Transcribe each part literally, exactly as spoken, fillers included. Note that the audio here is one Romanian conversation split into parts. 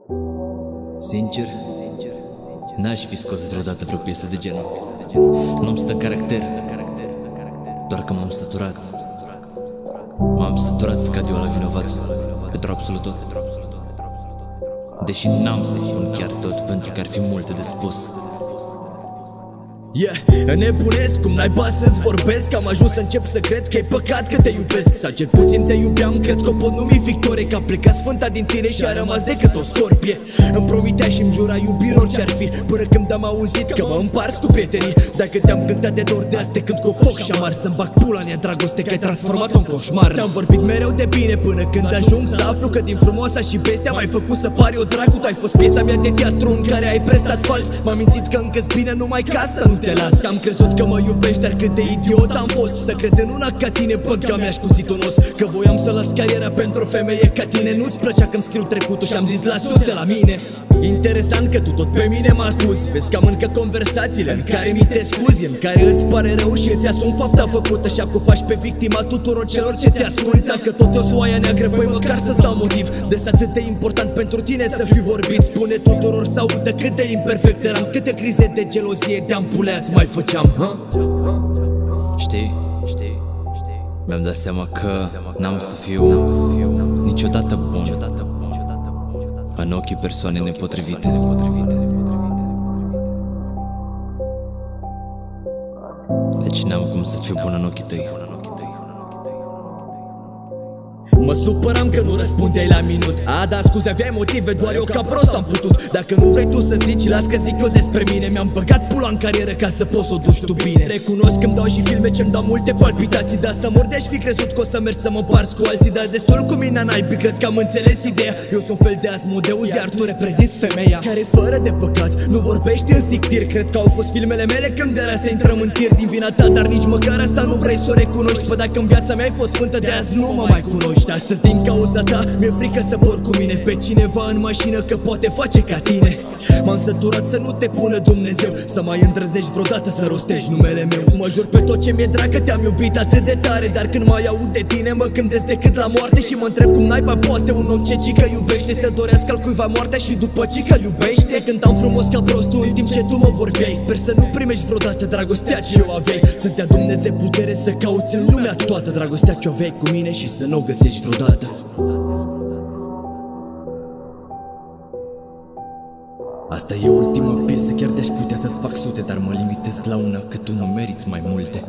Sincer, n-aș fi scos vreodată vreo piesă de genul. Nu-mi stă în caracter, doar că m-am săturat. M-am săturat să cad eu la vinovat pentru absolut tot. Deși n-am să spun chiar tot, pentru că ar fi multe de spus. Yeah, nebunesc, cum naiba să-ți vorbesc. Am ajuns să încep să cred că e păcat că te iubesc. Sau cel puțin te iubeam, cred că o pot numi victorie. Că a plecat sfânta din tine și a rămas decât o scorpie. Îmi promitea și-mi jura iubire orice-ar fi, până când am auzit că mă împarți cu prietenii. Dacă te-am cântat de dor de azi, te cânt cu foc și amar. Să-mi bag pula în ea dragoste, că ai transformat-o în coșmar. Te-am vorbit mereu de bine până când ajung să aflu că din frumoasa și bestia m-ai făcut să pari o dracu. Tu ai fost piesa mea de teatru în care ai prestat fals. M-am mințit că încă-s bine numai ca să nu te las. Am crezut că mă iubești, dar cât de idiot am fost să cred în una ca tine, băga mi-aș cuțit un os. Că voiam să las cariera pentru o femeie ca tine. Nu-ți plăcea că-mi scriu trecutul și am zis lasă-te la mine. Interesant că tu tot pe mine mă acuzi. Vezi că am încă conversațiile în care mi te scuzi, în care îți pare rău și îți asumi fapta făcută. Și acum faci pe victima tuturor celor ce te ascultă. Dacă tot e o soaia neagră, băi măcar să-ți dau motiv. Des atât de important pentru tine să fi vorbit. Spune tuturor să audă cât de imperfect eram, câte crize de gelozie de ampuleați mai făceam, ha? Știi, știi, mi-am dat seama că n-am să fiu niciodată bun în ochii persoanei nepotrivite. Deci n-am cum să fiu bun în ochii tăi. Mă supăram că nu răspundeai la minut. A, da, scuze, aveai motive, doar eu ca prost am putut. Dacă nu vrei tu să zici, las că zic eu despre mine. Mi-am băgat pula în carieră ca să poți să o duci tu bine. Recunosc că-mi dau și filme ce-mi dau multe palpitații. Dar să mor de-aș fi crezut că o să mergi să mă parți cu alții. Dar destul cu mine, naibii, cred că am înțeles ideea. Eu sunt fel de Asmodeus, iar tu reprezinți femeia care fără de păcat nu vorbești în sictir. Cred că au fost filmele mele când era să intrăm în tir din vina ta, dar nici măcar asta nu vrei să o recunoști. Fă, dacă în viața mea ai fost sfântă, de azi nu mă mai cunoști. Astăzi din cauza ta mi-e frică să por cu mine pe cineva în mașină că poate face ca tine. M-am săturat să nu te pună Dumnezeu, să mai îndrăznești vreodată să rostești numele meu. Mă jur pe tot ce mi-e drag că te-am iubit atât de tare, dar când mai aud de tine mă gândesc decât la moarte. Și mă întreb cum naiba poate un om ce cică iubește să dorească al cuiva moartea și după cică iubește. Cântam frumos ca prostul în timp ce tu mă vorbeai. Sper să nu primești vreodată dragostea ce o aveai. Să-ți dea Dumnezeu putere să cauți în lumea toată dragostea ce o aveai cu mine și să nu o găsești vreodată. Asta e ultima piesă, chiar de-aș putea să-ți fac sute, dar mă limitez la una, că tu nu meriți mai multe.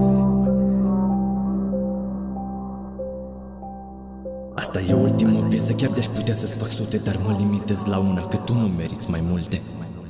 Asta e ultima piesă, chiar de-aș putea să-ți fac sute, dar mă limitez la una, că tu nu meriți mai multe.